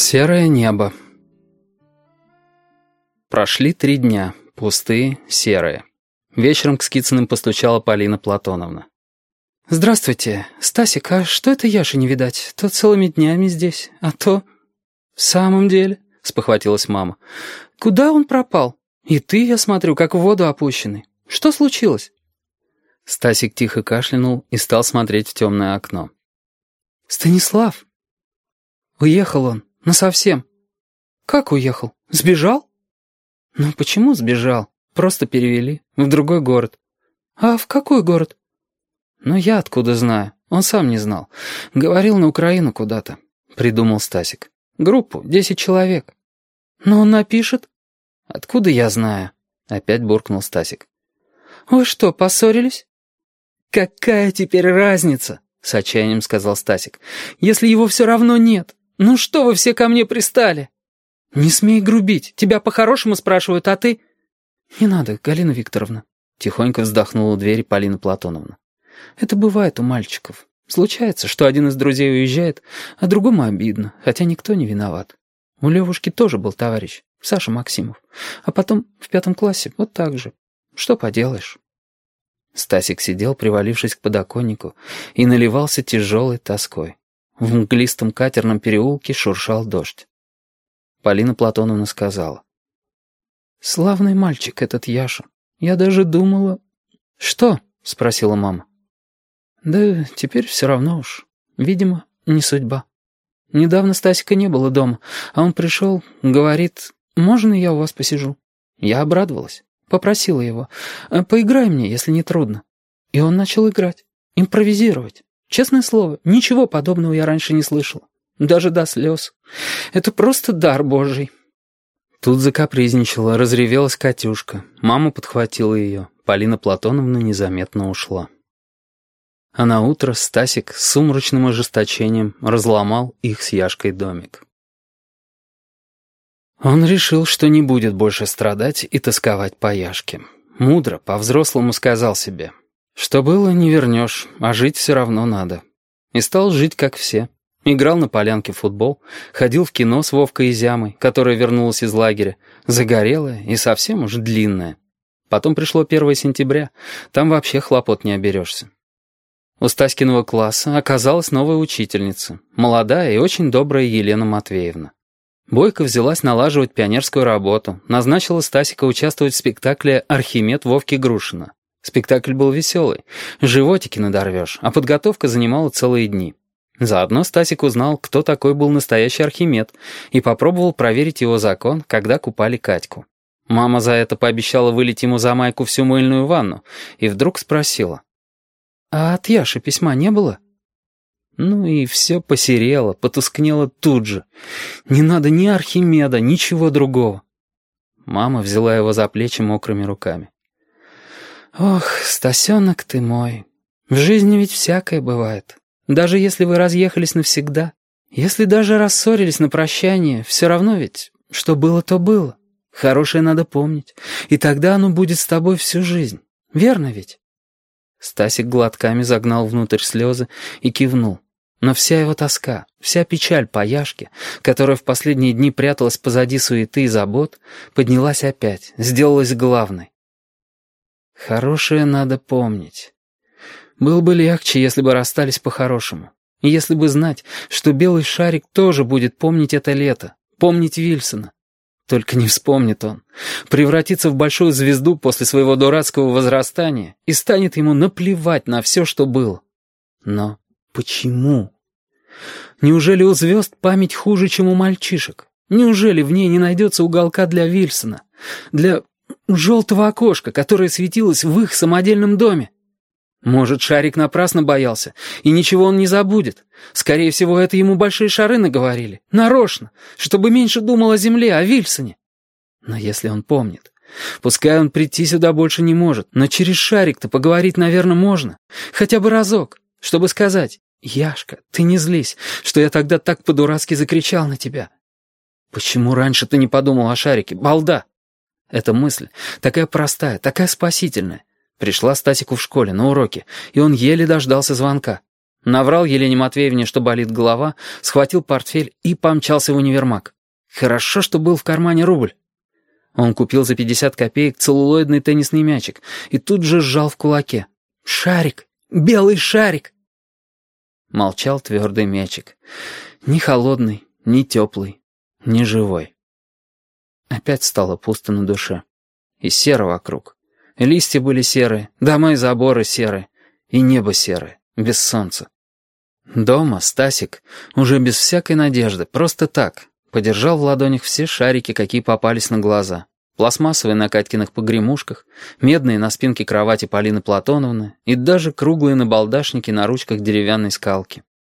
Серое небо. Прошли 3 дня, пустые, серые. Вечером к Скицыным постучала Полина Платоновна. «Здравствуйте, Стасик, а что это Яши не видать? То целыми днями здесь, а то...» «В самом деле», — спохватилась мама, — «куда он пропал? И ты, я смотрю, как в воду опущенный. Что случилось?» Стасик тихо кашлянул и стал смотреть в темное окно. «Станислав! Уехал он, насовсем». «Как уехал? Сбежал?» «Ну почему сбежал? Просто перевели в другой город». «А в какой город?» «Ну я откуда знаю? Он сам не знал. Говорил, на Украину куда-то», — придумал Стасик. «Группу, 10 человек». «Но он напишет?» «Откуда я знаю?» — опять буркнул Стасик. «Вы что, поссорились?» «Какая теперь разница?» — с отчаянием сказал Стасик. «Если его все равно нет. Ну что вы все ко мне пристали?» «Не смей грубить. Тебя по-хорошему спрашивают, а ты...» «Не надо, Галина Викторовна», — тихонько вздохнула у двери Полина Платоновна. «Это бывает у мальчиков. Случается, что один из друзей уезжает, а другому обидно, хотя никто не виноват. У Левушки тоже был товарищ, Саша Максимов. А потом в 5 классе вот так же. Что поделаешь?» Стасик сидел, привалившись к подоконнику, и наливался тяжелой тоской. В мглистом катерном переулке шуршал дождь. Полина Платоновна сказала: «Славный мальчик этот Яша. Я даже думала...» «Что?» — спросила мама. «Да теперь все равно уж. Видимо, не судьба. Недавно Стасика не было дома, а он пришел, говорит, можно я у вас посижу?» Я обрадовалась, попросила его, поиграй мне, если не трудно. И он начал играть, импровизировать. Честное слово, ничего подобного я раньше не слышала. Даже до слез. Это просто дар Божий». Тут закапризничала, разревелась Катюшка. Мама подхватила ее. Полина Платоновна незаметно ушла. А на утро Стасик с сумрачным ожесточением разломал их с Яшкой домик. Он решил, что не будет больше страдать и тосковать по Яшке. Мудро, по-взрослому сказал себе: что было, не вернешь, а жить все равно надо. И стал жить, как все. Играл на полянке в футбол, ходил в кино с Вовкой и Зямой, которая вернулась из лагеря, загорелая и совсем уж длинная. Потом пришло 1 сентября, там вообще хлопот не оберешься. У Стаськиного класса оказалась новая учительница, молодая и очень добрая Елена Матвеевна. Бойко взялась налаживать пионерскую работу, назначила Стасика участвовать в спектакле «Архимед» Вовки Грушина. Спектакль был веселый, животики надорвешь, а подготовка занимала целые дни. Заодно Стасик узнал, кто такой был настоящий Архимед, и попробовал проверить его закон, когда купали Катьку. Мама за это пообещала вылить ему за майку всю мыльную ванну, и вдруг спросила: «А от Яши письма не было?» Ну и все посерело, потускнело тут же. Не надо ни Архимеда, ничего другого. Мама взяла его за плечи мокрыми руками. «Ох, Стасенок ты мой, в жизни ведь всякое бывает. Даже если вы разъехались навсегда, если даже рассорились на прощание, все равно ведь, что было, то было. Хорошее надо помнить, и тогда оно будет с тобой всю жизнь. Верно ведь?» Стасик глотками загнал внутрь слезы и кивнул. Но вся его тоска, вся печаль по Яшке, которая в последние дни пряталась позади суеты и забот, поднялась опять, сделалась главной. Хорошее надо помнить. Было бы легче, если бы расстались по-хорошему. И если бы знать, что белый шарик тоже будет помнить это лето, помнить Вильсона. Только не вспомнит он. Превратится в большую звезду после своего дурацкого возрастания и станет ему наплевать на все, что было. Но почему? Неужели у звезд память хуже, чем у мальчишек? Неужели в ней не найдется уголка для Вильсона? Для желтого окошка, которое светилось в их самодельном доме? Может, шарик напрасно боялся, и ничего он не забудет. Скорее всего, это ему большие шары наговорили. Нарочно, чтобы меньше думал о земле, о Вильсоне. Но если он помнит, пускай он прийти сюда больше не может, но через шарик-то поговорить, наверное, можно. Хотя бы разок, чтобы сказать: «Яшка, ты не злись, что я тогда так по-дурацки закричал на тебя». Почему раньше ты не подумал о шарике, балда? Эта мысль такая простая, такая спасительная. Пришла Стасику в школе на уроке, и он еле дождался звонка. Наврал Елене Матвеевне, что болит голова, схватил портфель и помчался в универмаг. Хорошо, что был в кармане рубль. Он купил за 50 копеек целлулоидный теннисный мячик и тут же сжал в кулаке. «Шарик! Белый шарик!» Молчал твердый мячик. Ни холодный, ни теплый, ни живой. Опять стало пусто на душе. И серо вокруг. Листья были серые, дома и заборы серые, и небо серое, без солнца. Дома Стасик, уже без всякой надежды, просто так, подержал в ладонях все шарики, какие попались на глаза. Пластмассовые на Катькиных погремушках, медные на спинке кровати Полины Платоновны и даже круглые набалдашники на ручках деревянной скалки.